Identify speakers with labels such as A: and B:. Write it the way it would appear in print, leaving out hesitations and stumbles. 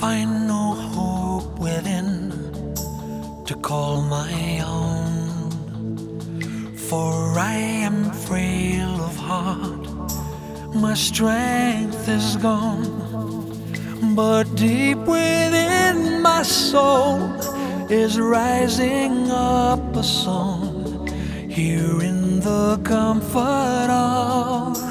A: find no hope within to call my own, for I am frail of heart, my strength is gone. But deep within my soul is rising up a song, here in the comfort of